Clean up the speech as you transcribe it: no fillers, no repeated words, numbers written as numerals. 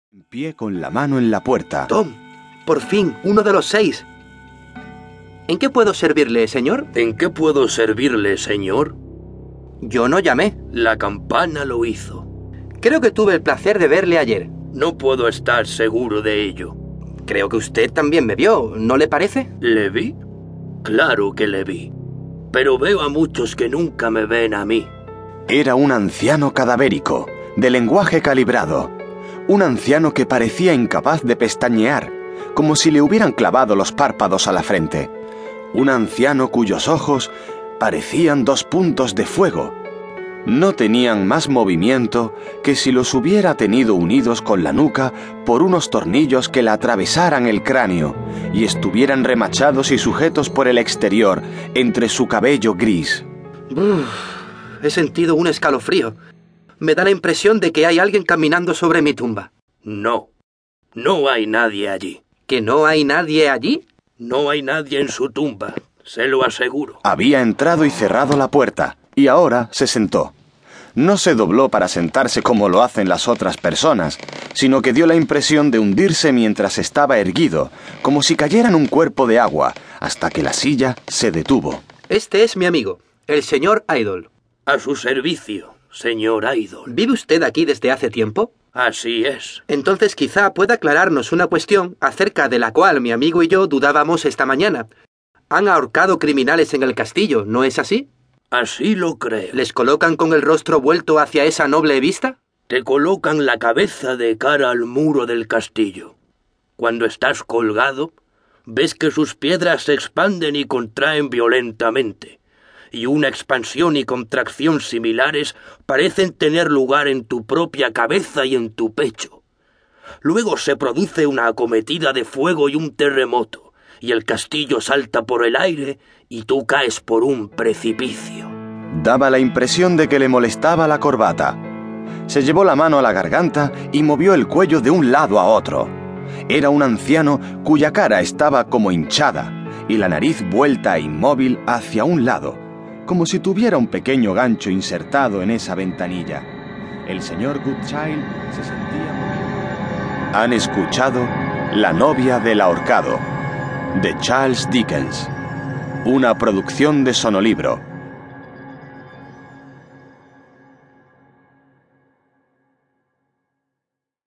En pie con la mano en la puerta. Tom, por fin, uno de los 6. ¿En qué puedo servirle, señor? ¿En qué puedo servirle, señor? Yo no llamé. La campana lo hizo. Creo que tuve el placer de verle ayer. No puedo estar seguro de ello. Creo que usted también me vio, ¿no le parece? ¿Le vi? Claro que le vi. Pero veo a muchos que nunca me ven a mí. Era un anciano cadavérico, de lenguaje calibrado. Un anciano que parecía incapaz de pestañear, como si le hubieran clavado los párpados a la frente. Un anciano cuyos ojos parecían 2 puntos de fuego. No tenían más movimiento que si los hubiera tenido unidos con la nuca por unos tornillos que le atravesaran el cráneo y estuvieran remachados y sujetos por el exterior entre su cabello gris. He sentido un escalofrío. Me da la impresión de que hay alguien caminando sobre mi tumba. No, no hay nadie allí. ¿Que no hay nadie allí? No hay nadie en su tumba, se lo aseguro. Había entrado y cerrado la puerta, y ahora se sentó. No se dobló para sentarse como lo hacen las otras personas, sino que dio la impresión de hundirse mientras estaba erguido, como si cayera en un cuerpo de agua, hasta que la silla se detuvo. Este es mi amigo, el señor Idol. A su servicio, señor Idol. ¿Vive usted aquí desde hace tiempo? Así es. Entonces quizá pueda aclararnos una cuestión acerca de la cual mi amigo y yo dudábamos esta mañana. Han ahorcado criminales en el castillo, ¿no es así? Así lo creo. ¿Les colocan con el rostro vuelto hacia esa noble vista? Te colocan la cabeza de cara al muro del castillo. Cuando estás colgado, ves que sus piedras se expanden y contraen violentamente, y una expansión y contracción similares parecen tener lugar en tu propia cabeza y en tu pecho. Luego se produce una acometida de fuego y un terremoto, y el castillo salta por el aire y tú caes por un precipicio. Daba la impresión de que le molestaba la corbata. Se llevó la mano a la garganta y movió el cuello de un lado a otro. Era un anciano cuya cara estaba como hinchada y la nariz vuelta e inmóvil hacia un lado, como si tuviera un pequeño gancho insertado en esa ventanilla. El señor Goodchild se sentía... Han escuchado La novia del ahorcado, de Charles Dickens, una producción de Sonolibro.